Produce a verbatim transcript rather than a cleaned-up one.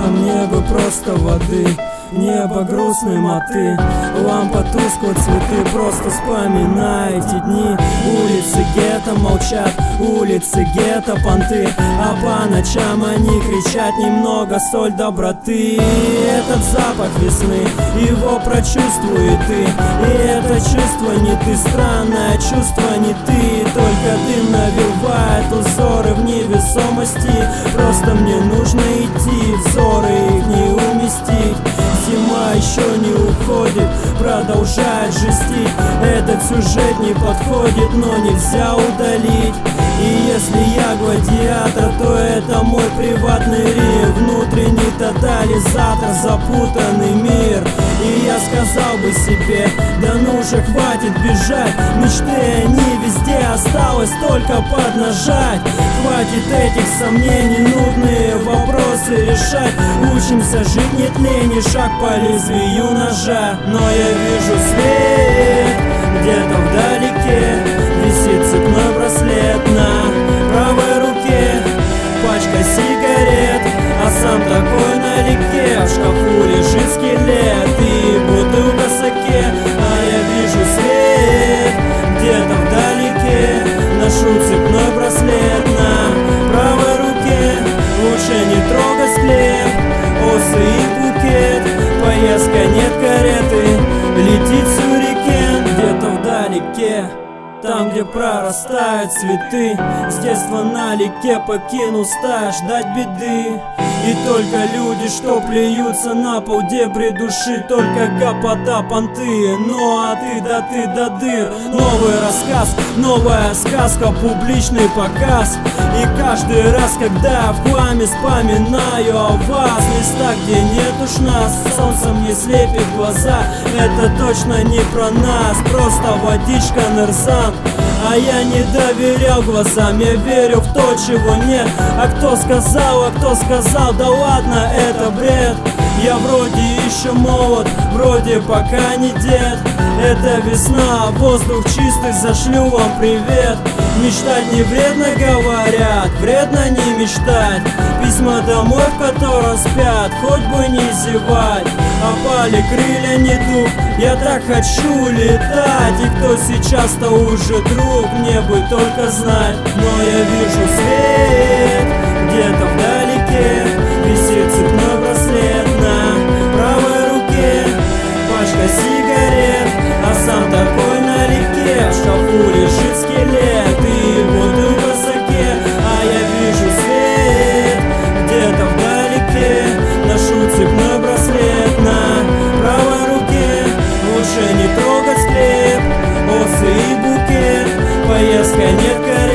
А мне бы просто воды, небо грустным, а ты лампа тускло, цветы, просто вспоминай эти дни. Улицы гетто молчат, улицы гетто понты, а по ночам они кричат: немного соль доброты. Этот запах весны, его прочувствуй ты, и это чувство не ты, странное чувство не ты. Только дым навевает узоры в невесомости, просто мне нужно идти, взоры их не уместить. Зима еще не уходит, продолжает жестить. Этот сюжет не подходит, но нельзя удалить. И если я гладиатор, то это мой приватный ринг, внутренний тотализатор, запутанный мир. И я сказал бы себе: да ну же, хватит бежать, мечты они везде, осталось только поднажать. Хватит этих сомнений, нудные вопросы решать. Учимся жить, нет лени, шаг по лезвию ножа. Но я вижу свет, где-то вдалеке висит цепной браслет на правой руке, пачка сигарет, а сам такой налегке. В шкафу лежит скелет и бутылка саке. А я вижу свет, где-то вдалеке ношу цепной браслет на правой руке. Лучше не трогать склеп, осы и букет. Поездка, нет кареты, летит сюрикен. Где-то вдалеке, там, где прорастают цветы, с детства налегке покинул стая ждать беды. И только люди, что плюются на пол дебри души, только гопота, понты. Ну а ты да ты да дыр. Новый рассказ, новая сказка, публичный показ. И каждый раз, когда в хламе вспоминаю о вас, места, где нет уж нас, солнцем не слепит глаза. Это точно не про нас, просто водичка Нерзан. А я не доверял глазам, я верю в то, чего нет. А кто сказал, а кто сказал, да ладно, это бред. Я вроде еще молод, вроде пока не дед. Это весна, воздух чистый, зашлю вам привет. Мечтать не вредно, говорят, вредно не мечтать. Письма домой, в котором спят, хоть бы не зевать. Опали крылья, не дух, я так хочу летать. И кто сейчас-то уже друг, мне бы только знать. Но я вижу свет, где-то вдалеке висит цепной браслет на правой руке, пачка сигарет, а сам такой налегке. В шкафу лежит скелет и бутылка саке. А я вижу свет, где-то вдалеке ношу цепной браслет на правой руке. Лучше не трогать склеп, осы и букет. Поездка, нет кареты,